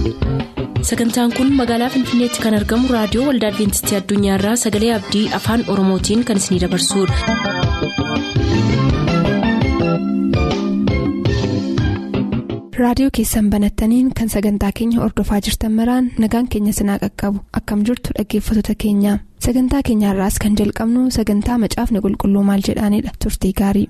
Sagantaan kun magaalaa Finfinneetti kan argamu raadiyoo Waldaa Adwiintistii Addunyaarraa Sagalee Abdii Afaan Oromootiin kan isinidabarsudha. Raadiyoo keessan banattaniin kan sagantaa keenya hordofaa jirtan maraan nagaan keenya sinaa qaqqabu akkam jirtu dhaggeeffattoota keenya. Sagantaa keenyaarraas kan jalqabnu sagantaa macaafni qulqulluu maal jedhaanidha. Turtii gaarii.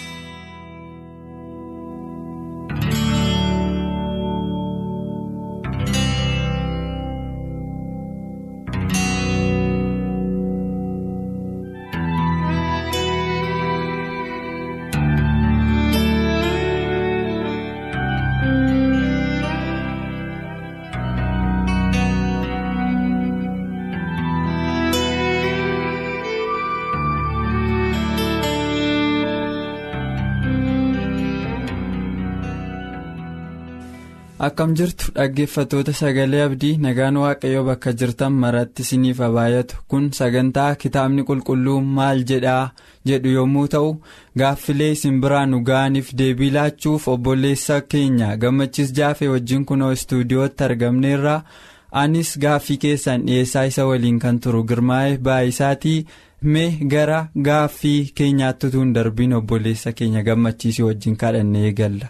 Akkam jirtu dhaggeeffattoota Sagalee Abdii nagaan Waaqayyoo bakka jirtan maratti isiniif haa baay'atu. Kun sagantaa kitaabni qulqulluu maal jedhaa jedhu yommuu ta'u gaaffilee isin biraa nu ga'aniif deebii laachuuf obboleessa keenya Gammachiis Jaafee wajjin kunoo istuudiyootti argamneerra. Anis gaaffii keessan dhiyeessaa isa waliin kan turu Girmaa'ee Baay'isaatii. Mee gara gaaffii keenyaatti utuu hin darbiin obboleessa keenya Gammachiisii wajjin kadhannee eegalla.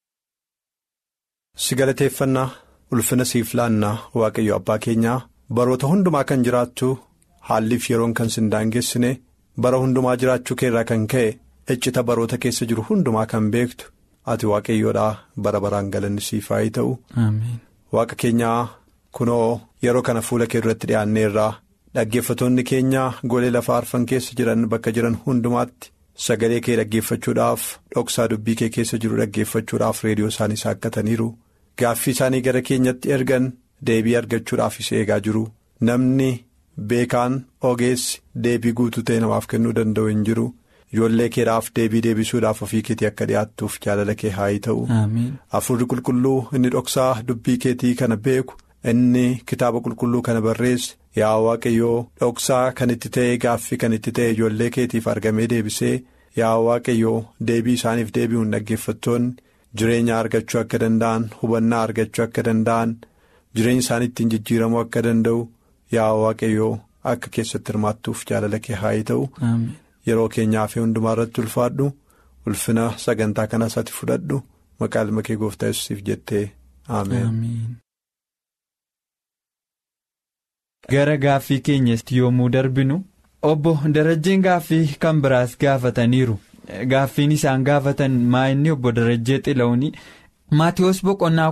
Si galateeffannaa ulfina siif laannaa Waaqayyo abbaa keenyaa baroota hundumaa kan jiraattu haalliif yeroon kan sin daangessine bara hundumaa jiraachuu keerraa kan ka'e iccita baroota keessa jiru hundumaa kan beektu ati Waaqayyoodhaa bara baraan galanni siif haa ta'u. Waaqa keenyaa kunoo yeroo kana fuula kee duratti dhiyaanneerraa dhaggeeffattoonni keenya golee lafaa arfan keessa jiran bakka jiran hundumaatti. Sagalee kee dhaggeeffachuudhaaf dhoksaa dubbii kee keessa jiru dhaggeeffachuudhaaf reediyoo isaanii saakkataniiru gaaffii isaanii gara keenyatti ergan deebii argachuudhaafis eegaa jiru namni beekaan ogeessi deebii guutuu ta'e namaaf kennuu danda'u hin jiru ijoollee keedhaaf deebii deebisuudhaaf ofii keetii akka dhiyaattuuf jaalala kee haa ta'u. Hafuurri qulqulluu inni dhoksaa dubbii keetii kana beeku inni kitaaba qulqulluu kana barreesse. Yaa Waaqayyoo dhoksaa kan itti ta'e gaaffii kan itti ta'e ijoollee keetiif argamee deebisee yaa Waaqayyoo deebii isaaniif deebi'uun dhaggeeffattoonni jireenya argachuu akka danda'an hubannaa argachuu akka danda'an jireenya isaanii ittiin jijjiiramuu akka danda'u yaa Waaqayyoo akka keessatti hirmaattuuf jaalala kee haa ta'u. Yeroo keenyaa fi hundumaa irratti ulfaadhu ulfina sagantaa kanaas ati fudhadhu maqaa ilma kee gooftaa Yesuusiif jettee ameen. Gara gaaffii keenyatti yommuu darbinu obbo Darajjeen gaaffii kan biraas gaafataniiru. Gaaffiin isaan gaafatan maa'inni obbo Darajjee Xila'uuni Maatiyos boqonnaa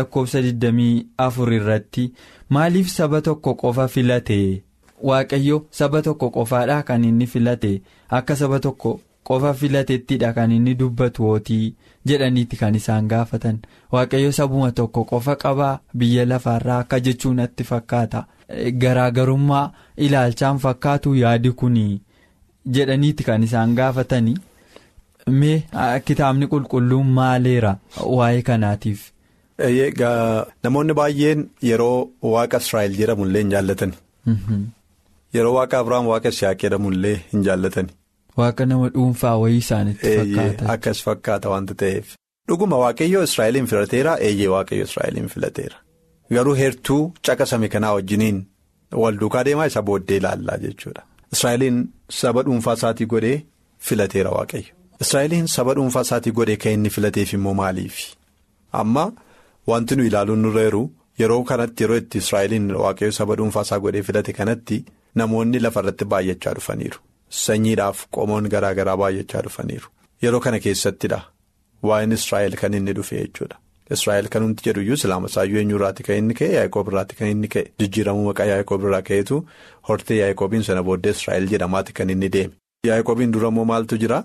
15:24 irratti maaliif saba tokko qofa filate Waaqayyo saba tokko qofaadha kan inni filate akka saba tokko qofa filatettidha kan inni dubbatu hootii jedhaniiti kan isaan gaafatan. Waaqayyo sabuma tokko qofa qabaa biyya lafaarraa akka jechuun natti fakkaata. Garaagarummaa ilaalchaan fakkaatu yaadi kuni jedhaniiti kan isaan gaafatanii. Mee kitaabni qulqulluun maaleera waa'ee kanaatiif. Namoonni baay'een yeroo waaqa Israa'el jedhamullee hin jaallatan. Yeroo waaqa Abiraam waaqa Isihaaq jedhamullee hin jaallatan. Waaqa nama dhuunfaa wayii isaanitti fakkaata. Akkas fakkaata wanta ta'eef. Dhuguma Waaqayyo Israa'eliin filateera Waaqayyo Israa'eliin filateera. Garuu heertuu caqasame kanaa wajjiniin wal duukaa deemaa isa booddee ilaallaa jechuudha. Israa'eliin saba dhuunfaa isaatii godhee filateera Waaqayyo. Israa'eliin saba dhuunfaa isaatii godhee kan inni filateef immoo maaliifi? Amma wanti nu ilaaluun nurra jiru yeroo kanatti yeroo itti Israa'eliin Waaqayyo saba dhuunfaa isaa godhee filate kanatti namoonni lafarratti baay'achaa dhufaniiru. Sanyiidhaaf qomoon garaa garaa baay'achaa dhufaniiru. Yeroo kana keessattidha waa'een Israa'el kan inni dhufe jechuudha. Israa'el kan nuti jedhu iyyuu Islaama isaayyuu eenyurraatti kan inni ka'e Yaaqoob irraatti kan inni ka'e jijjiiramuu maqaa Yaaqoob irraa ka'eetu hortee Yaaqoobiin sana booddee Israa'el jedhamaatti kan inni deeme. Yaaqoobiin dura immoo maaltu jira?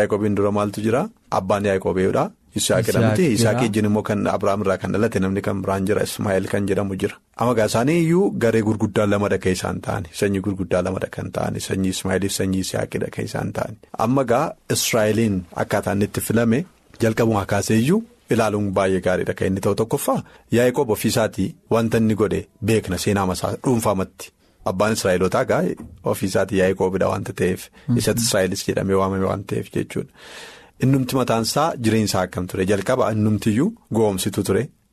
Abbaan Yaaqoobeedha. Isaaq jedhamti. Isaaq ijjiin immoo kan Abiraam irraa kan dhalate namni kan biraan jira Ismaa'eel kan jedhamu jira. Amma isaanii iyyuu garee gurguddaa lamadha kan isaan ta'ani. Sanyii gurguddaa lamadha kan ta'ani. Sanyii Ismaa'eeliif sanyii Isaaqidha kan isaan ta'ani. Amma Israa'eliin akkaataan itti filame jalqabumaa kaasee iyyuu ilaaluun baay'ee gaariidha kan inni ta'u tokkoffaa Yaaqoob ofiisaatii wanta inni godhe beekna seenaa masaa dhuunfaamatti. Abbaan Israa'elootaa ofiisaatii Yaaqoobidha wanta ta'eef isatti Israa'elis jedhamee waamame waan ta'eef jechuudha. Innumti mataansaa jireenyisaa akkam ture jalqaba innumtiyyuu goomsitu ture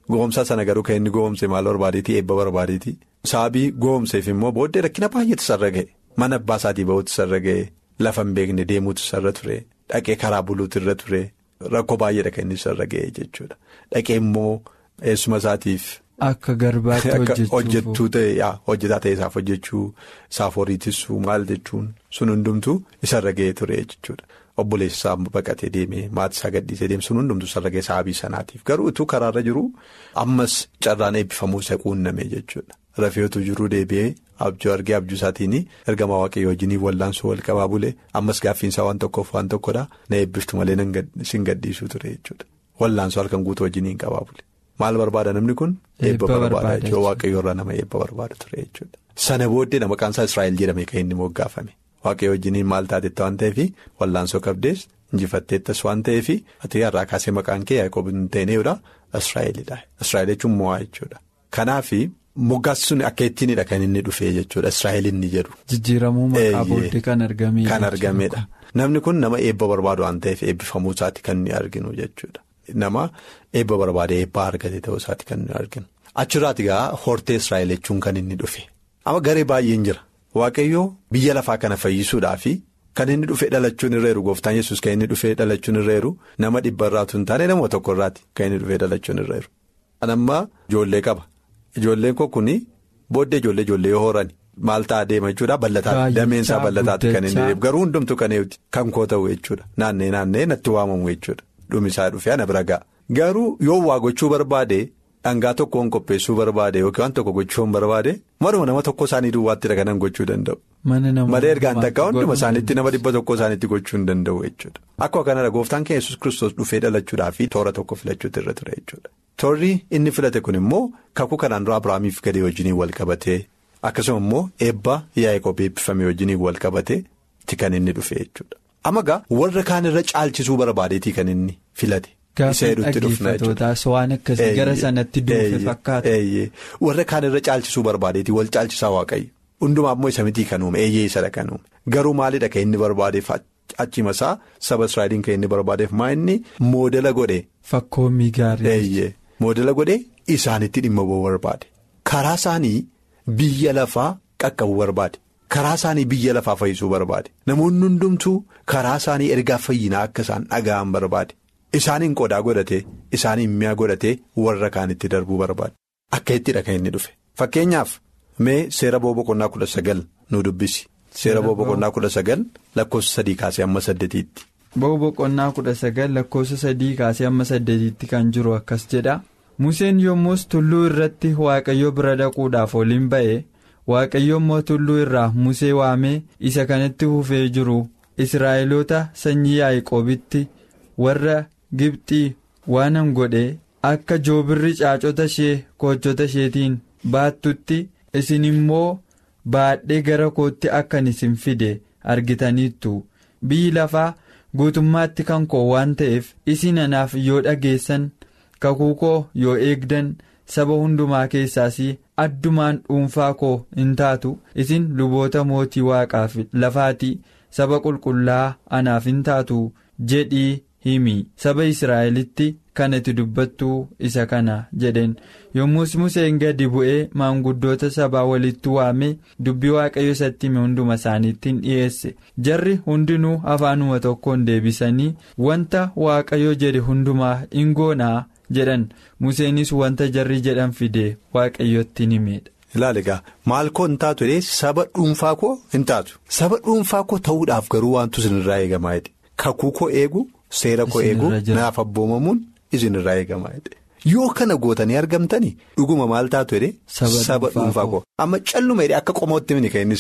Goomsaa sana garuu kan inni goomse maal barbaadeeti eebba barbaadeeti. Sababii goomseef immoo booddee rakkina baay'eetu sarara ga'e. Mana abbaa isaatii ba'uutu sarara ga'e. Lafa hin beekne deemuutu sarara ture. Dhaqee karaa buluutu irra ture. Rakkoo baay'eedha kan inni sarara ga'e jechuudha. Dhaqee immoo eessuma isaatiif. Akka garbaatti hojjechuu ta'e hojjetaa ta'e isaaf hojjechuu isaaf horiitisuu maal jechuun sun hundumtuu isarra ga'ee ture jechuudha. Obboleessi isaa baqatee deemee maatii isaa gadhiisee deemu sun hundumtuu isarra ga'ee sababii sanaatiif garuu utuu karaarra jiru ammas carraan eebbifamuu isa quunname jechuudha. Rafeetu jiruu deebi'ee abjuu argee abjuu isaatiin ergamaa waaqayyoo wajjin wallaansoo wal qabaa bulee ammas gaaffiinsaa waan tokkoof waan tokkodha na eebbiftu malee sin gadhiisuu ture jechuudha. Wallaansoo halkan guutuu wajjin qabaa bulee. Maal barbaada namni kun? Eebba barbaada jechuudha. Waaqayyoo irraa nama eebba barbaada ture jechuudha. Sana booddee maqaan isaa Israa'el jedhamee kan inni moggaafame. Waaqayyoo wajjin maal taatetti waan ta'eef wallaansoo qabdees injifatteettas waan ta'eef ati har'aa kaasee maqaan kee Yaaqoob hin ta'inedha Israa'elidha. Israa'el jechuun mo'aa jechuudha. Kanaaf moggaasni sun akka ittiinidha kan inni dhufee jechuudha Israa'el inni jedhu. Jijjiiramuu maqaa booddee kan argamee. Kan argamedha. Namni kun nama eebba barbaadu waan ta'eef eebbifamuu isaati kan inni arginu jechuudha. Nama eebba barbaade eebba argate ta'uu isaati kan inni arginu. Achirraati gaa hortee Israa'el jechuun kan inni dhufe. Amma garee baay'een jira. Waaqayyoo biyya lafaa kana fayyisuudhaafi kan inni dhufee dhalachuun irra jiru gooftaan Yesuus kan inni dhufee dhalachuun irra jiru nama 100 irraatu hin taane nama 1 irraati kan inni dhufee dhalachuun irra jiru. Anammaa ijoollee qaba. Ijoolleen koo kuni booddee ijoollee yoo horan maal ta'a deema jechuudha bal'ataa dameensaa bal'ataatti kan inni deemu garuu hundumtuu kan koo ta'u jechuudha naannee natti waamamu jechuudha dhumisaa dhufee ana bira ga'a. Garuu yoo waa gochuu barbaade. Dhangaa tokkoon qopheessuu barbaade yookiin waan tokko gochuun barbaade maruma nama tokko isaanii duwwaatti kanan gochuu danda'u. Malee ergaan takkaa hunduma isaaniitti nama 100 isaaniitti gochuu hin danda'u jechuudha. Akkuma kanarra gooftaan keenya Yesuus Kiristoos dhufee dhalachuudhaaf toora tokko filachuutu irra ture jechuudha. Toorri inni filate kun immoo kakuu kanaan dura Abiraamiif gadee wajjiniin wal qabatee akkasuma immoo eebba Yaaqoob eebbifame wajjiniin wal qabatee kan inni dhufe jechuudha. Amma gaa warra kaan irra caalchisuu barbaadeetii kan inni filate. Isa hedduutti dhufna jechuudha. Waan akkasii gara sanatti dhufe fakkaata. Warra kaan irra caalchisuu barbaadeeti wal caalchisaa waaqayyo. Hundumaa immoo isa mitii kan uume eeyyee isadha kan uume. Garuu maalidha kan inni barbaadeef achimasaa saba Israa'eliin kan inni barbaadeef maa inni moodela godhe. Fakkoommii gaarii. Moodela godhe isaanitti dhimma ba'uu barbaade. Karaa isaanii biyya lafaa qaqqabuu barbaade. Karaa isaanii biyya lafaa fayyisuu barbaade. Namoonni hundumtuu karaa isaanii ergaa fayyinaa akka isaan dhaga'an barbaade. Isaaniin qodaa godhatee isaaniin mi'a godhatee warra kaanitti darbuu barbaade. Akka ittidha kan inni dhufe. Fakkeenyaaf mee seera boqonnaa 19 nu dubbisi. Seera boqonnaa 19 lakkoofsa 3 kaasee amma 8tti. Boqonnaa 19 lakkoofsa 3 kaasee amma 8tti kan jiru akkas jedha. Museen yommus tulluu irratti Waaqayyo bira dhaquudhaaf oliin ba'e. Waaqayyo immoo tulluu irraa Musee waamee isa kanatti hufee jiru Israa'eloota sanyii Yaaqoobitti warra Gibxii waanan godhe akka joobirri caacota ishee koochota isheetiin baattutti isin immoo baadhee gara kootti akkan isin fide argitaniittu biyyi lafaa guutummaatti kan koo waan ta'eef isin anaaf yoo dhageessan kakuu koo yoo eegdan saba hundumaa keessaas addumaan dhuunfaa koo hin taatu isin luboota mootii waaqaaf lafaati saba qulqullaa anaaf hin taatu jedhii. Himi saba Israa'elitti kan itti dubbattu isa kana jedheen yommus Museen gadi bu'ee maanguddoota sabaa walitti waamee dubbii Waaqayyo isatti hime hunduma isaaniittiin dhiyeesse jarri hundinuu afaanuma tokkoon deebisanii wanta Waaqayyo jedhe hundumaa in goonaa jedhan Museenis wanta jarri jedhan fide Waaqayyotti himedha. Ilaali egaa maal koo hin taatu saba dhuunfaa koo hin taatu saba dhuunfaa koo ta'uudhaaf garuu wantu isinirraa eegamaa jedhe kakuu koo eegu. Seera koo eeguu naaf abboomamuun isinirraa eegamaa jedhe yoo kana gootanii argamtanii dhuguma maal taatu jedhe saba dhuunfaa koo amma calluma jedhe akka qomootti mini kenni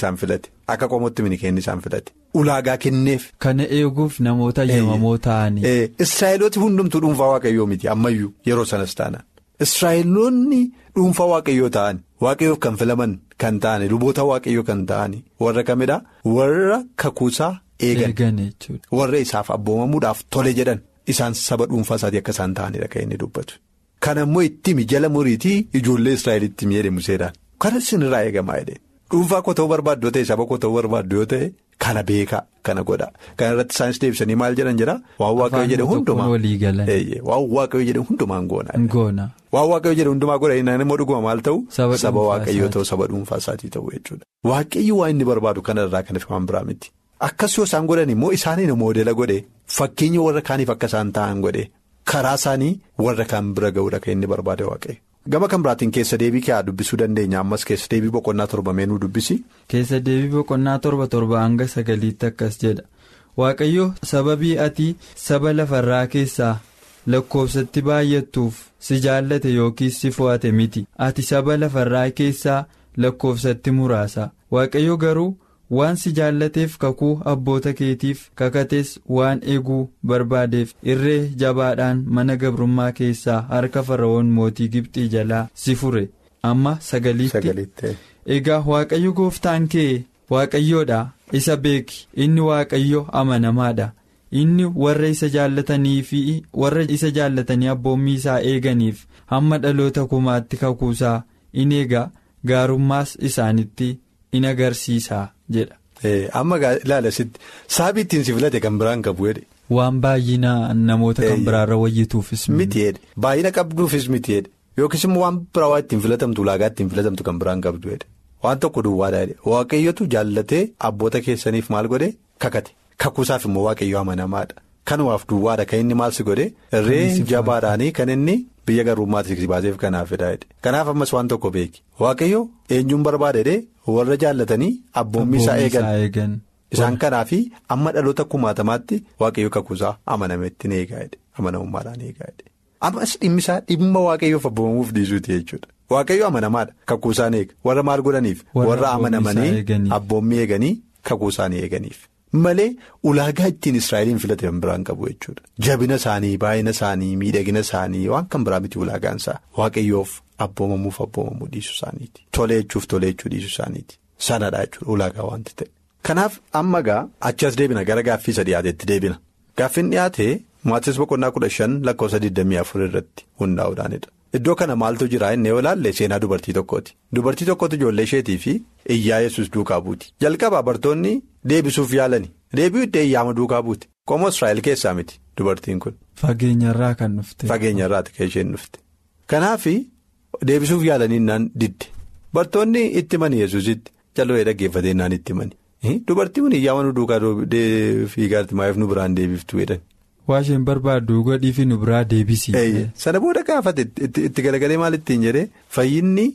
isaan filate ulaagaa kenneef. Kana eeguuf namoota ayyaamamoo ta'anii. Israa'elooti hundumtuu dhuunfaa waaqayyoo miti ammayyuu yeroo sanas taanaan Israa'eloonni dhuunfaa waaqayyoo ta'an waaqayyoof kan filaman kan ta'ani luboota waaqayyoo kan ta'ani warra kamidhaa warra kakuusaa. Eegan warra isaaf abboomamuudhaaf tole jedhan isaan saba dhuunfaa isaatii akka isaan ta'anidha kan inni dubbatu. Kana immoo itti jala muriitii ijoollee Israa'elitti miidhe Museedhaan. Kana isinirraa eegamaa jedhe dhuunfaa koo ta'uu barbaaddu yoo ta'e saba koo ta'uu barbaaddu yoo ta'e kana beekaa kana godha kana irratti isaanis deebisanii maal jedhan jira waan waaqayyo jedhe hundumaa waan waaqayyo jedhe hundumaan goona waan waaqayyo jedhe hundumaa godha inni immoo dhuguma maal ta'u saba waaqayyo ta'u saba dhuunfaa isaatii ta'u jechuudha. Waaqayyo waan inni barbaadu kanarraa kan waan biraa miti. Akkas yoo isaan godhan immoo isaaniin moodela godhe fakkeenya warra kaaniif akka isaan ta'an godhe karaa isaanii warra kaan bira ga'uudha kan inni barbaade waaqayyo. Gama kan biraatiin keessa deebii kee dubbisuu dandeenya ammas keessa deebii boqonnaa 7 meenuu dubbisi. Keessa deebii boqonnaa 7 hanga 9 akkas jedha waaqayyo sababii ati saba lafarraa keessaa lakkoofsatti baay'attuuf si jaallate yookiis si fo'ate miti ati saba lafarraa keessaa lakkoofsatti muraasa waaqayyo garuu waan si jaallateef kakuu abboota keetiif kakates waan eeguu barbaadeef irree jabaadhaan mana gabrummaa keessaa harka fara'oon mootii Gibxii jalaa si fure amma 9. Egaa waaqayyo gooftaan kee waaqayyoodha isa beeki inni waaqayyo amanamaadha inni warra isa jaallatanii fi warra isa jaallatanii abboommii isaa eeganiif hamma dhaloota kumaatti kakuusaa in eega gaarummaas isaanitti in agarsiisaa jedha. Amma ilaala sitti saabii ittiin si filate kan biraan qabu jedhe. Waan baay'ina namoota kan biraarra wayyituufis miti jedhe baay'ina qabduufis miti jedhe yookiis immoo waan biraa waa ittiin filatamtu ulaagaa ittiin filatamtu kan biraan qabdu jedhe waan tokko duwwaadha jedhe waaqayyotu jaallatee abboota keessaniif maal godhe kakate kakuusaaf immoo waaqayyo amanamaadha kanumaaf duwwaadha kan inni maal si godhe irree jabaadhaanii kan inni. Biyya gabrummaatti si baaseef kanaafidha jedhe kanaaf ammas waan tokko beeki waaqayyo eenyuun barbaade warra jaallatanii abboommii isaa eegan isaan kanaafi amma dhaloota kumaatamaatti waaqayyo kakuusaa amanametti ni eegaa jedhe amanamummaadhaan eegaa jedhe ammas dhimma waaqayyoof abboomamuuf dhiisuuti jechuudha waaqayyo amanamaadha kakuusaan eega warra maal godhaniif warra amanamanii abboommii eeganii kakuusaan eeganiif. Malee ulaagaa ittiin Israa'eliin filate kan biraan qabu jechuudha. Jabina isaanii, baay'ina isaanii, miidhagina isaanii waan kan biraa miti ulaagaan isaa waaqayyoof abboomamuuf abboomamuu dhiisuu isaaniiti. Toleechuuf toleechuu dhiisuu isaaniiti. Sanadha jechuudha ulaagaa wanti ta'e. Kanaaf amma achi as deebina gara gaaffii isa dhiyaateetti deebina. Gaaffiin dhiyaate Maatiyoos boqonnaa 15 lakkoofsa 24 irratti hundaa'uudhaanidha. Iddoo kana maaltu jira inni yoo ilaalle seenaa dubartii tokkooti. Dubartii tokkotu ijoollee isheetii fi iyyaa Yesuus duukaa buuti. Jalqabaa bartoonni deebisuuf yaalani. Deebi'u iddoo iyyaama duukaa buuti. Qomoo Israa'el keessaa miti dubartiin kun. Fageenyarraa kan dhufte. Fageenyarraati kan isheen dhufte. Kanaaf deebisuuf yaalanii naan didde. Bartoonni itti mani Yesuusitti callee dhaggeeffatee naan itti mani. Dubartiin kun iyyaama nu duukaa fiigaatti maayif nu biraan deebiftu jedhan. Waa isheen barbaaddu godhii fi nu biraa deebisii. Sana booda gaafate itti galagalee maal ittiin jedhee fayyinni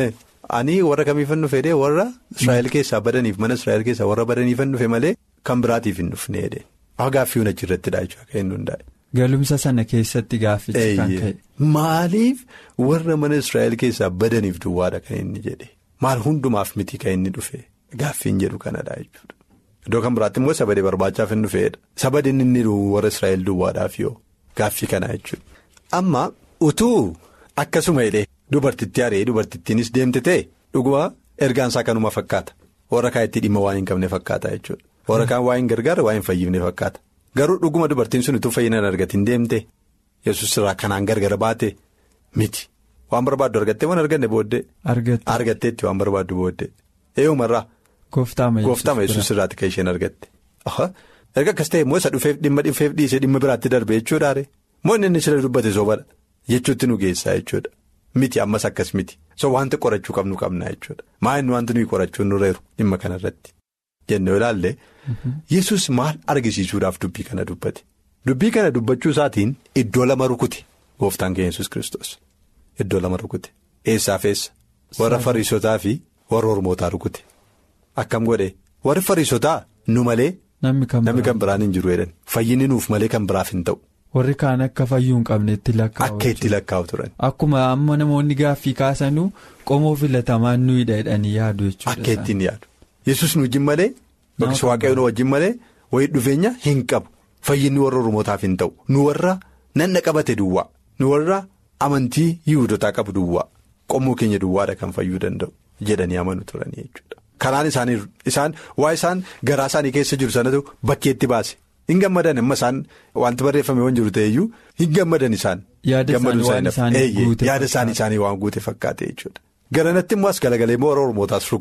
ani warra kamiifan dhufe jedhee warra Israa'el keessaa badaniif mana Israa'el keessaa warra badaniifan dhufe malee kan biraatiif hin dhufne jedhee. Gaaffii hunda achirrattidha jechuudha kan inni hundaa'e. Galumsa sana keessatti gaaffichi kan ka'e. Maaliif warra mana Israa'el keessaa badaniif duwwaadha kan inni jedhe maal hundumaaf miti kan inni dhufe gaaffiin jedhu kanadha jechuudha. Iddoo kan biraatti immoo sabadee barbaachaaf hin dhufeedha. Sabadeen inni warra Israa'el duwwaadhaaf yoo gaaffii kana jechuudha. Amma utuu akkasuma jedhee dubartitti haree dubartittiinis deemte ta'e dhuguma ergaansaa kanuma fakkaata. Warra kaan itti dhimma waan hin qabne fakkaata jechuudha. Warra kaan waa hin gargaara waa hin fayyifne fakkaata. Garuu dhuguma dubartiin sun utuu fayyina argatiin deemte Yesuus irraa kanaan gargar baate miti. Waan barbaaddu argattee waan arganne booddee. Argatteetti waan barbaaddu booddee. Eeyumarraa. Gooftaama Yesuus irraati kan isheen argatte. Erga akkas ta'e immoo isa dhufeef dhiisee dhimma biraatti darbe jechuudhaare. Moo inni sila dubbate soobadha jechuutti nu geessaa jechuudha. Miti ammas akkas miti. So wanti qorachuu qabna jechuudha. Maa inni wanti nuyi qorachuun nurreeru dhimma kanarratti. Jennee ilaalle. Yesuus maal argisiisuudhaaf dubbii kana dubbate. Dubbii kana dubbachuu isaatiin iddoo lama rukute. Gooftaan keenya Yesuus Kiristoos. Iddoo lama rukute. Eessaaf eessa? Warra Fariisotaa fi warra Ormootaa rukute. Akkam godhe warri Fariisotaa nu malee namni kan biraan hin jiru jedhan fayyinni nuuf malee kan biraaf hin ta'u. Warri kaan akka fayyuu hin qabne itti lakkaa'u. Akka itti lakkaa'u turan. Akkuma amma namoonni gaaffii kaasanuu qomoo filatamaan nuyi jedhanii yaadu jechuudha. Akka ittiin yaadu. Yesuus nu wajjin malee yookiis waaqayyoon nu wajjin malee wayii dhufeenya hin qabu fayyinni warra Ormootaaf hin ta'u nu warra nanna qabate duwwaa nu warra amantii Yihuudootaa qabu duwwaa qomoo keenya duwwaadha kan fayyuu danda'u jedhanii amanu turanii jechuudha. Karaan isaan waa isaan garaa isaanii keessa jiru sanatu bakkeetti baase hin gammadan amma isaan wanti barreeffame waan jiru ta'eyyuu hin gammadan isaan. Yaada isaanii waan guute fakkaate jechuudha. Garanatti immoo as galagalee warra Ormootaas rukute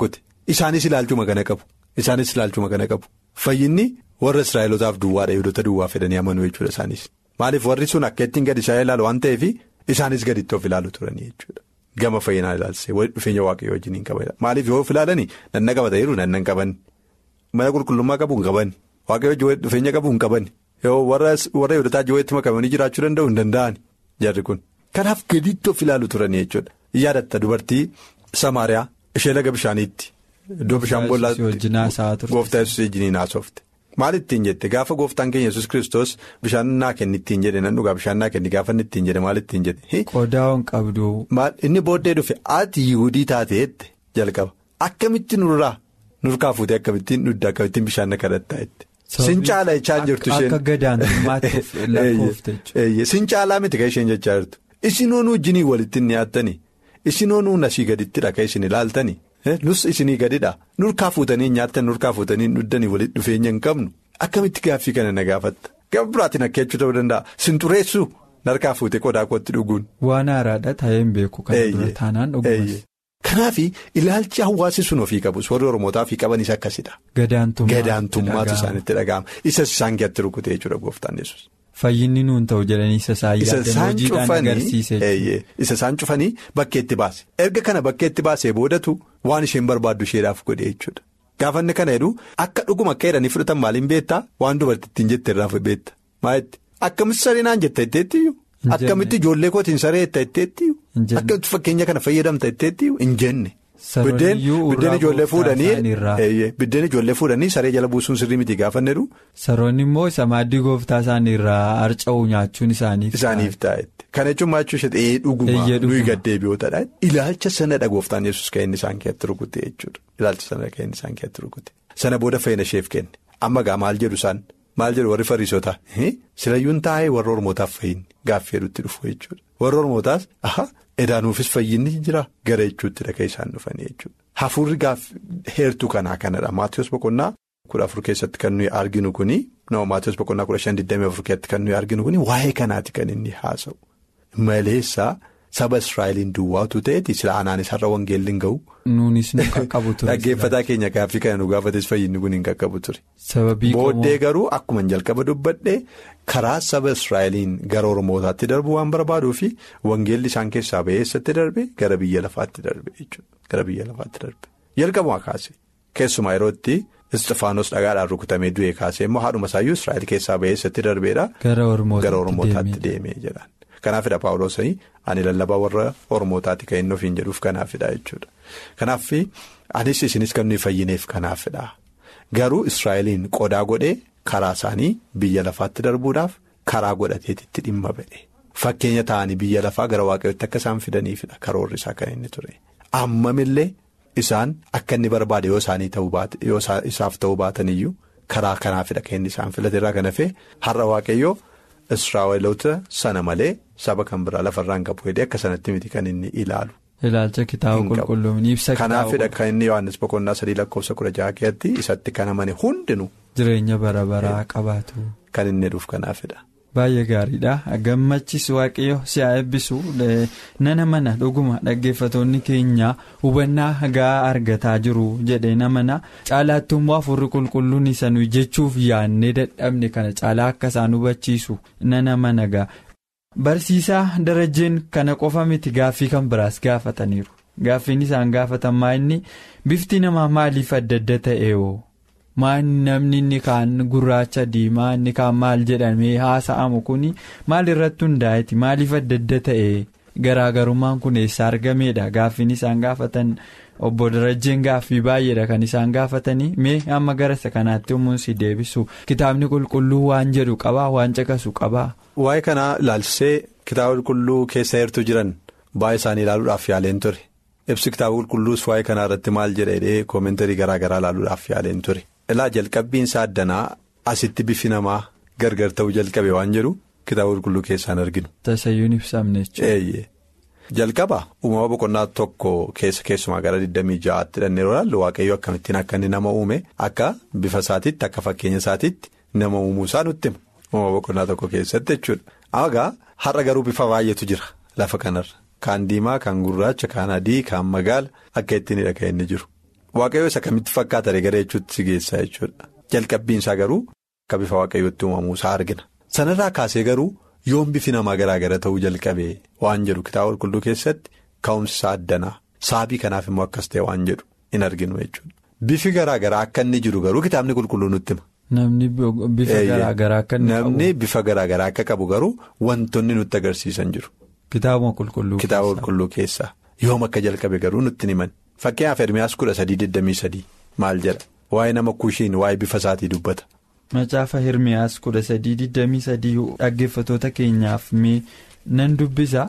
isaanis ilaalchuma kana qabu. Fayyinni warra Israa'elootaaf duwwaadha Yihudoota duwwaa fedhanii amanuu jechuudha isaanis. Maaliif warri sun akka ittiin gadi isaa ilaalu waan ta'eef isaanis gaditti of ilaalu turanii jechuudha. Gama fayyinaa ilaalsee walitti dhufeenya waaqayyoo wajjin hin qaban. Maaliif yoo of ilaalanii nanna qabataniiru nanna hin qaban. Mana qulqullummaa qabu hin qaban. Waaqayyoo wajjin walitti dhufeenya qabu hin qaban. Yoo warra Yihudootaa wajjin makamanii jiraachuu danda'u hin danda'ani jarri kun. Kanaaf gaditti of ilaalu turanii jechuudha. Yaadatta dubartii Samaariyaa ishee laga bishaaniitti. Iddoo bishaan boollaatti gooftaa Yesuus wajjin haasofte. Maal ittiin jette gaafa gooftaan keenya Yesuus Kiristoos bishaan naa kenni ittiin jedhe nan dhugaa bishaan naa kenni gaafa inni ittiin jedhe maal ittiin jedhe. Qodaawwan qabdu. Inni booddee dhufe ati Yihudii taateetti jalqaba akkamitti nurkaa fuutee akkamittiin dhuddaa akkamittiin bishaan na kadhattaa jette. Sin caalaa jechaa jirtu isheen. Akka gadaantummaatiif lakkoofte jechuudha. Sin caalaa miti kan isheen jechaa jirtu. Isinoonuu wajjinii walitti hin dhiyaattanii isinoonuu nasii gadittidha kan isin ilaaltanii. Nus isinii gadidha nurkaa fuutanii nyaattan nurkaa fuutanii dhuddanii walitti dhufeenya hin qabnu akkamitti gaaffii kana na gaafatta gaafa biraatiin akka jechuu ta'uu danda'a sinxureessuu narkaa fuutee qodaa kootti dhuguun. Waan haaraadha taa'ee hin beeku kan dura taanaan dhugumas. Kanaaf ilaalchi hawaasi sun ofii qabus warri Oromootaa fi qabanis akkasidha. Gadaantummaatu isaanitti dhaga'ama isas isaan keessatti rukute jechuudha gooftaan Yesuus. Fayyinni nuun ta'u jedhanii isa isaan cufanii bakkeetti baase erga kana bakkeetti baasee boodatu waan isheen barbaaddu isheedhaaf godhe jechuudha. Gaafanni kana jedhu akka dhuguma akka jedhanii fudhatan maaliin beektaa waan dubartittiin jette irraa beekta maalitti akkamitti saree naan jetta jetteettiyyuu akkamitti ijoollee kootiin saree jetta jetteettiyyuu akkamitti fakkeenya kana fayyadamta jetteettiyyuu hin jenne. Biddeen ijoollee fuudhanii saree jala buusuun sirrii miti gaafanneeru. Saroonni immoo isa maaddii gooftaa isaanii irraa harca'uu nyaachuun isaaniif taa'etti. Kana jechuun maachuu ishee dhugumaa nuyi gaddeebi'ootadha. Ilaalcha sanadha gooftaan Yesuus kan inni isaan keessatti rukute jechuudha. Ilaalcha sanadha kan inni isaan keessatti rukute. Sana booda fayyina isheef kenne. Amma gaa maal jedhu isaan maal jedhu warri Fariisotaa silayyuun taa'ee warra Oromootaaf fayyinni gaaffii hedduutti dhufu jechuudha. Warra Oromootaas edaanuufis fayyinni jira gara jechuutti dhaqee isaan dhufanii jechuudha. Hafuurri heertuu kanadha. Maatiyus boqonnaa 14 keessatti kan nuyi arginu kuni Maatiyus boqonnaa 15-24 keessatti kan nuyi arginu kuni waa'ee kanaati kan inni haasa'u. Maleessaa saba Israa'eliin duwwaatu ta'eeti sila anaanis har'a wangeelli hin ga'u. Nuunis nu qaqqabu ture. Dhaggeeffataa keenya gaaffii kana nu gaafates fayyinni kun hin qaqqabu ture. Booddee garuu akkuma jalqaba dubbadhee karaa saba Israa'eliin gara Oromootaatti darbu waan barbaaduu fi wangeelli isaan keessaa ba'eessatti darbe gara biyya lafaatti darbe jechuudha. Gara biyya lafaatti darbe. Jalqabumaa kaase keessumaa yerootti Isxifaanos dhagaadhaan rukutamee du'ee kaasee immoo haadhuma isaayyuu Israa'el keessaa ba'eessatti darbeedha. Gara Oromootaatti deemee jedhaan. Kanaafidha Paawuloosii ani lallabaa warra Oromootaatti kan inni ofiin jedhuuf kanaafidha jechuudha. Kanaaf anis isinis kan nuyi fayyineef kanaafidha. Garuu Israa'eliin qodaa godhee karaa isaanii biyya lafaatti darbuudhaaf karaa godhateetitti dhimma ba'e. Fakkeenya ta'anii biyya lafaa gara waaqayyootti akka isaan fidaniifidha karoorri isaa kan inni ture. Ammamillee isaan akka inni barbaade yoo isaaf ta'uu baataniyyuu karaa kanaafidha kan inni isaan filateerraa kan hafe har'a waaqayyoo. Israa'eloota sana malee saba kan biraa lafarraan qabu hedee akka sanatti miti kan inni ilaalu. Ilaalcha kitaaba qulqulluun ibsa kitaaba. Kanaafidha kan inni Yohaannis boqonnaa 3:16 keessatti isatti kan amane hundinuu. Jireenya bara baraa qabaatu. Kan inni dhuuf kanaafidha. Baay'ee gaariidha. Gammachiis waaqayyo si'a eebbisu nana mana dhuguma dhaggeeffatoonni keenya hubannaa gahaa argataa jiru jedhee namana caalaatti immoo hafuurri qulqulluun isa nuyi jechuuf yaannee dadhabne kana caalaa akka isaan hubachiisu nana mana gahaa. Barsiisaa darajeen kana qofa miti gaaffii kan biraas gaafataniiru. Gaaffiin isaan gaafatan inni bifti namaa maaliif adda adda ta'eewoo? Namni inni kaan gurraacha diimaa inni kaan maal jedhamee haasa'amu kuni maal irratti hundaa'eeti maaliif adda adda ta'e garaagarummaan kun eessa argameedha gaaffiin isaan gaafatan obbo Darajjeen gaaffii baay'eedha kan isaan gaafatanii mee amma gara isa kanaatti umuun si deebisu kitaabni qulqulluu waan jedhu qabaa waan caqasu qabaa. Waa'ee kanaa ilaalchisee kitaaba qulqulluu keessa heertuu jiran baay'ee isaanii ilaaluudhaaf yaaleen ture ibsi kitaaba qulqulluus waa'ee kanaa irratti maal jedhee koomentarii garaagaraa ilaaluudhaaf yaaleen ture. Ilaa jalqabbiin isaa addanaa asitti bifi namaa gargar ta'uu jalqabe waan jedhu kitaaba qulqulluu keessaan arginu. Tasayyuun ibsamne jechuudha. Jalqaba uumama boqonnaa tokko keessumaa gara 26tti dhannee ilaallu waaqayyo akkamittiin akka inni nama uume akka bifa isaatiitti akka fakkeenya isaatiitti nama uumuu isaa nutti hima uumama boqonnaa tokko keessatti jechuudha. Egaa har'a garuu bifa baay'eetu jira lafa kanarra kaan diimaa kaan gurraacha kaan adii kaan magaala akka ittiin hidha inni jiru. waaqayyo isa kamitti fakkaata gara jechuutti si geessa jechuudha. Jalqabbiin isaa garuu akka bifa waaqayyootti uumamuu isaa argina. Sanarraa kaasee garuu yoom bifi namaa garaagara ta'uu jalqabee waan jedhu kitaaba qulqulluu keessatti ka'umsi isaa addanaa sababii kanaaf immoo akkas ta'e waan jedhu hin arginu jechuudha. Bifi garaagaraa akka inni jiru garuu kitaabni qulqulluu nutti hima. Namni bifa garaagaraa akka inni qabu. Namni bifa garaagaraa akka qabu garuu wantoonni nutti agarsiisan jiru. Kitaaba qulqulluu keessaa yoom akka jalqabe garuu nutti himan. Fakkeenyaaf Ermiyaas 13:23 maal jedha waa'ee nama Kuushiin waa'ee bifa isaatii dubbata. Macaafa Ermiyaas 13:23 dhaggeeffatoota keenyaaf mee nan dubbisa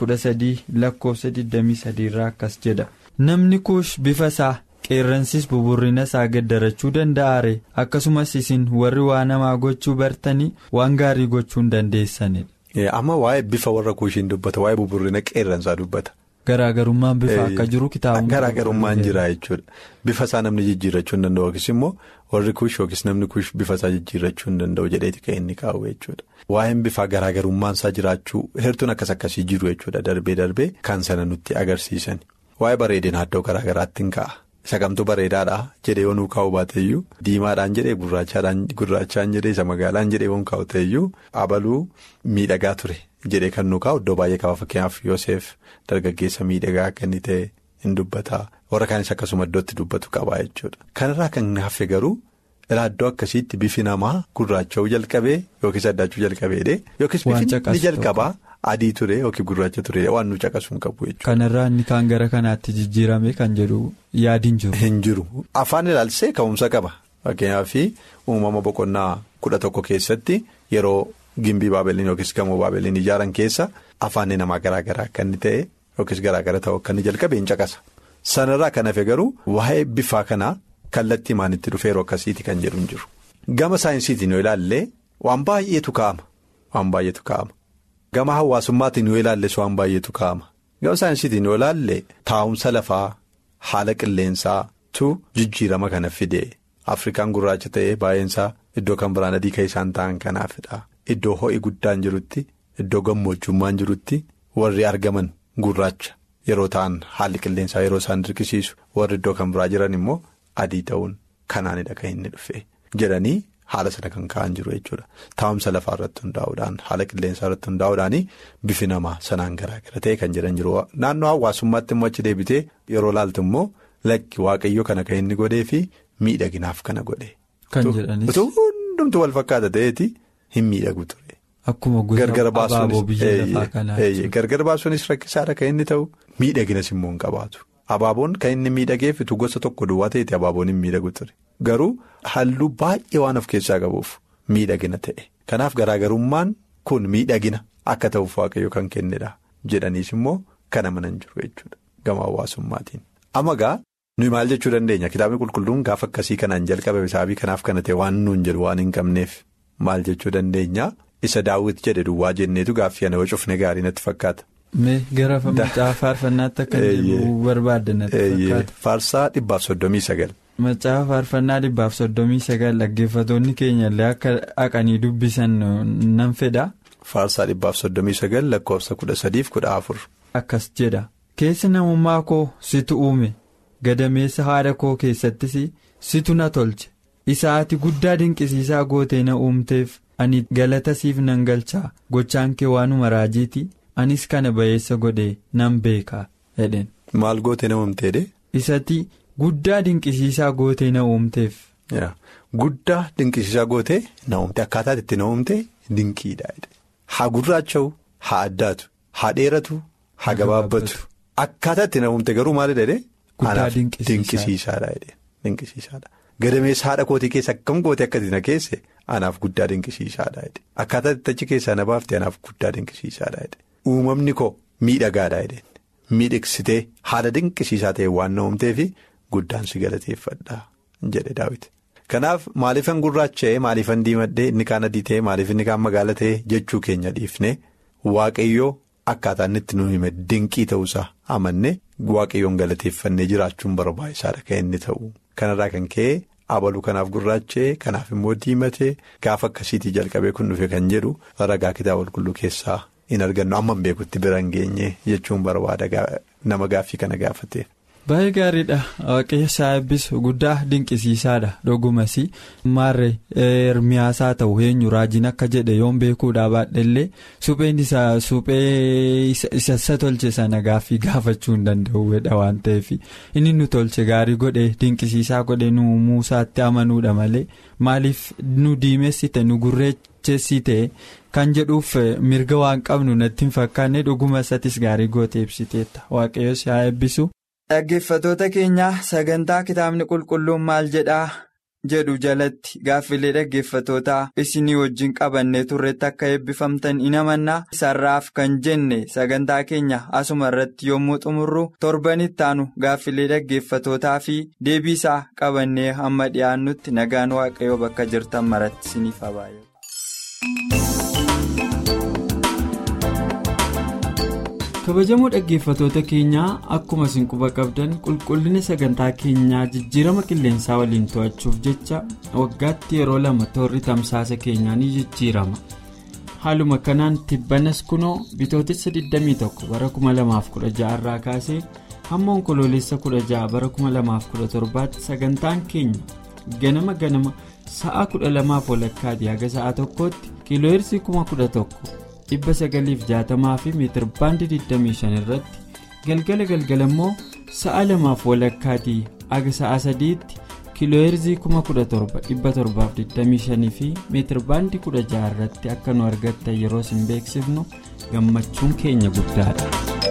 13:23 irraa akkas jedha. Namni Kuush bifa isaa qeerransis buburrina isaa gaddarachuu danda'aare akkasumas isin warri waan namaa gochuu bartanii waan gaarii gochuu hin dandeessanidha. Amma waa'ee bifa warra Kuushiin dubbata waa'ee buburrina qeerransaa dubbata. Garaagarummaan bifa akka jiru kitaabni. Garaagarummaan jira jechuudha. Bifa isaa namni jijjiirrachuu hin danda'u yookiis immoo warri Kuush yookiis namni Kuush bifa isaa jijjiirrachuu hin danda'u jedheeti kan inni kaa'u jechuudha. Waa'een bifaa garaagarummaan isaa jiraachuu heertuun akkasii jiru jechuudha darbee kan sana nutti agarsiisan. Waa'ee bareedina iddoo garaagaraatti hin kaa'a. Isa kamtu bareedaadha jedhee yoo nuu kaa'u baateyyuu diimaadhaan jedhee gurraachaan jedhee isa magaalaan jedhee yoo kaa'u ta'eyyuu abaluu miidhagaa ture jedhee kan nuu kaa'u iddoo baay'ee qaba. Fakkeenyaaf Yoosef dargaggeessa miidhagaa akka inni ta'e hin dubbata warra kaanis akkasuma iddootti dubbatu qaba jechuudha. Kanarraa kan hafe garuu iddoo akkasiitti bifi namaa gurraacha'uu jalqabee yookiis addaachuu jalqabeedhe yookiis bifi ni jalqabaa. Adii ture yookiin gurraacha ture waan nu caqasuun qabu jechuudha. Kanarraa inni kaan gara kanaatti jijjiirame kan jedhu yaadiin jiru. Hin jiru. Afaan ilaalsee ka'umsa qaba. Fakkeenyaaf uumama boqonnaa 11 keessatti yeroo gimbii baabeliin yookiis gamoo baabeliin ijaaran keessa afaanni namaa garaagaraa akka inni ta'e yookiis garaagara ta'u akka inni jalqabe hin caqasa. Sanarraa kan hafe garuu waa'ee bifaa kanaa kallattii maanitti dhufee yeroo akkasiiti kan jedhu hin jiru. Gama saayinsiitiin yoo ilaalle waan baay'eetu kaa'ama. Gama hawaasummaatiin yoo ilaalle waan baay'eetu kaa'ama. Gama saayinsiitiin yoo ilaalle taa'umsa lafaa haala qilleensaatu jijjiirama kana fide Afrikaan gurraacha ta'ee baay'eensaa iddoo kan biraan adii kan isaan ta'an kanaafidha. Iddoo ho'i guddaan jirutti iddoo gammoojjummaan jirutti warri argaman gurraacha yeroo ta'an haalli qilleensaa yeroo isaan dirqisiisu warri iddoo kan biraa jiran immoo adii ta'uun kanaanidha kan inni dhufe jedhanii. Haala sana kan ka'an jiru jechuudha. Taa'umsa lafaa irratti hundaa'uudhaan haala qilleensaa irratti hundaa'uudhaan bifi namaa sanaan garaagara ta'e kan jedhan jiru. Naannoo hawaasummaatti immoo achi deebitee yeroo laaltu immoo lakki waaqayyo kana kan inni godhee fi miidhaginaaf kana godhe. Kan jedhanis. Utuu hundumtu wal fakkaata ta'eeti hin miidhagu ture. Akkuma gosa abaaboo biyya lafaa kanaa. Gargar baasuunis rakkisaadha kan inni ta'u miidhaginas immoo hin qabaatu. Abaaboon kan inni miidhageef utuu gosa tokko duwwaa ta'eeti abaaboon hin miidhagu ture. Garuu halluu baay'ee waan of keessaa qabuuf miidhagina ta'e. Kanaaf garaagarummaan kun miidhagina akka ta'uuf waaqayyo kan kennedha jedhaniis immoo kan amanan jiru jechuudha gama hawaasummaatiin. Amma gaa nuyi maal jechuu dandeenya kitaabni qulqulluun gaafa akkasii kanaan jalqabame sababii kanaaf kana ta'e waan nuun jedhu waan hin qabneef maal jechuu dandeenya isa daawwiti jedhe duwwaa jenneetu gaaffii ana yoo cufne gaarii natti fakkaata. Mee gara macaafa faarfannaatti akka deebi'uu barbaadde natti fakkaata. Faarsaa 139. Macaafa faarfannaa 139 dhaggeeffatoonni keenya illee akka dhaqanii dubbisan nan fedha. Faarsaa 139 lakkoofsa 13-14. Akkas jedha. Keessi namummaa koo situ uume gadameessa haadha koo keessattis situ na tolche isa ati guddaa dinqisiisaa gootee na uumteef ani galata siif nan galchaa gochaan kee waanuma raajiiti anis kana ba'eessa godhee nan beekaa jedheen. Maal gootee na uumteedhe? Isatti guddaa dinqisiisaa gootee na uumteef. Guddaa dinqisiisaa gootee na uumte akkaataa itti na uumte dinqiidha. Haa gurraacha'u haa addaatu haa dheeratu haa gabaabbatu akkaataa itti na uumte garuu maal jedhee? Guddaa dinqisiisaadha jedhee dinqisiisaadha. Gadameessa haadha kootii keessa akkam gootee akkasii na keesse anaaf guddaa dinqisiisaadha jedhee akkaataa itti achi keessaa na baafte anaaf guddaa dinqisiisaadha jedhee. Uumamni koo miidhagaadha jedhee miidhagsitee haala dinqisiisaa ta'e waan na uumteefi guddaan si galateeffadha jedhe Daawit. Kanaaf maaliifan gurraacha'ee maaliifan diimadhee inni kaan adii ta'e maaliif inni kaan magaala ta'e jechuu keenya dhiifne waaqayyoo akkaataa inni itti nu hime dinqii ta'uusaa amanne waaqayyoon galateeffannee jiraachuun barbaachisaadha kan inni ta'u. Kanarraa kan ka'e abaluu kanaaf gurraacha'ee kanaaf immoo diimatee gaafa akkasiitii jalqabee kun dhufe kan jedhu ragaa kitaaba qulqulluu keessaa hin argannu amma beekutti bira hin geenye jechuun barbaada nama gaaffii kana gaafate. Baay'ee gaariidha. Waaqayyo isaa eebbisu guddaa dinqisiisaadha dhugumas maarree Ermiyaasaa ta'u eenyu raajiin akka jedhe yoon beekuudhaa baadhellee supheen isaa suphee isa tolche sana gaaffii gaafachuu hin danda'uudha waan ta'eef inni nu tolche gaarii godhe dinqisiisaa godhe nu muusaatti amanuudha malee maaliif nu diimessite nu gurreechessite kan jedhuuf mirga waan qabnu natti hin fakkaanne dhuguma isatis gaarii goote ibsiteetta. Waaqayyo isaa eebbisu. Dhaggeeffattoota keenya sagantaa kitaabni qulqulluun maal jedhaa jedhu jalatti gaaffilee dhaggeeffattootaa isinii wajjin qabannee turretti akka eebbifamtan in amannaa. Sarraaf kan jenne sagantaa keenya asuma irratti yommuu xumurru torbanitti aanu gaaffilee dhaggeeffattootaa fi deebiisaa qabannee hamma dhiyaannutti nagaan waaqayyoo bakka jirtan maratti isiniif haa baay'atu. Kabajamoo dhaggeeffattoota keenyaa akkuma isin quba qabdan qulqullina sagantaa keenyaa jijjiirama qilleensaa waliin to'achuuf jecha waggaatti yeroo 2 toorri tamsaasa keenyaa ni jijjiirama. Haaluma kanaan tibbanas kunoo bitootessa 21 bara 2016 irraa kaasee hamma onkoloolessa 16 bara 2017 sagantaan keenya ganama sa'a 12:00 haga sa'a 1tti kiilooheerzii 11,000 960 fi meetir baandii 25 irratti galgala immoo sa'a 2:00 haga sa'a 3tti kiilooheerzii 17,725 fi meetir baandii 16 irratti akka nu argattan yeroo isin beeksifnu gammachuun keenya guddaadha.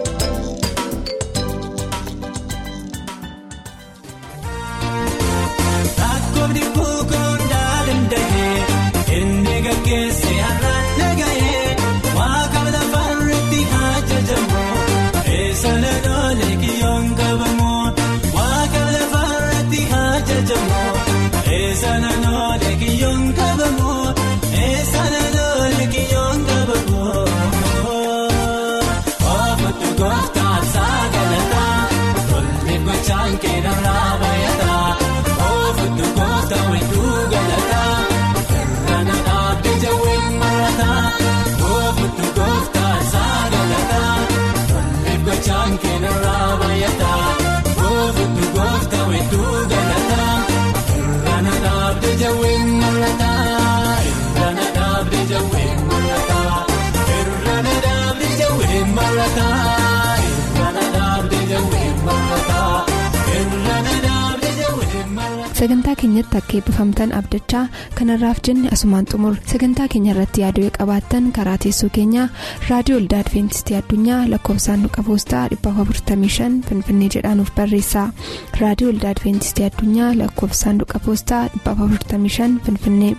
sagantaa keenyatti akka eebbifamtan abdachaa kanarraaf jenne asumaan xumur sagantaa keenya irratti yaaduu qabaattan karaa teessoo keenyaa raadiyoo waldaa adventistii addunyaa lakkoofsaanduqa poostaa 455 finfinnee jedhaanuf barreessaa raadiyoo waldaa adventistii addunyaa lakkoofsaanduqa poostaa 455 finfinnee.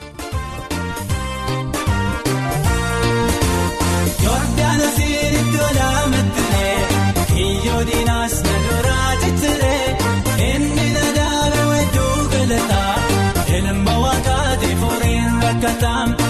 Ilma waaqaati furiin rakkataan.